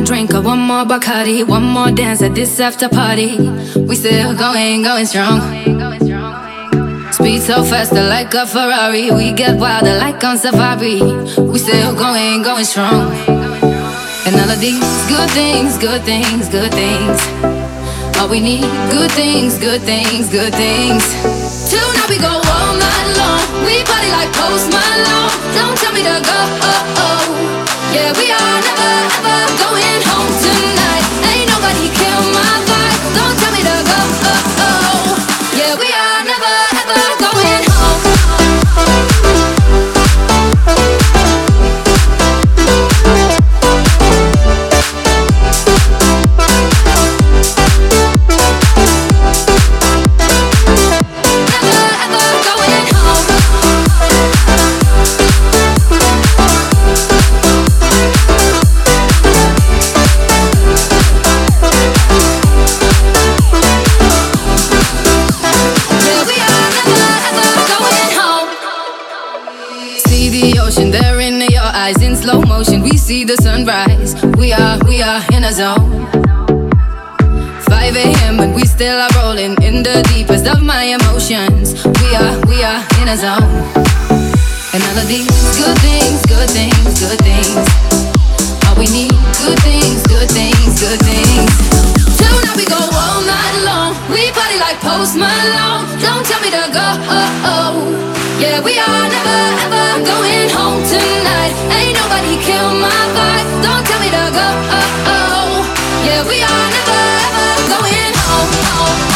drink or one more Bacardi, one more dance at this after party. We still going strong. Speed so faster like a Ferrari. We get wilder like on safari. We still going strong. And all of these good things, good things, good things. All we need, good things, good things, good things. Till now we go all night long. We party like Post Malone. Don't tell me to go. Yeah, we are never ever going home tonight. Ain't nobody kill my vibe. Don't tell me to go. Yeah, we are never ever going home. In slow motion, we see the sunrise. We are in a zone. 5 a.m. and we still are rolling in the deepest of my emotions. We are in a zone. And all of these good things, good things, good things. All we need, good things, good things, good things. Till now we go all night long. We party like Post Malone. Don't tell me to go. Yeah, we are never ever going home tonight. Ain't nobody kill my vibe. Don't tell me to go. Yeah, we are never ever going home.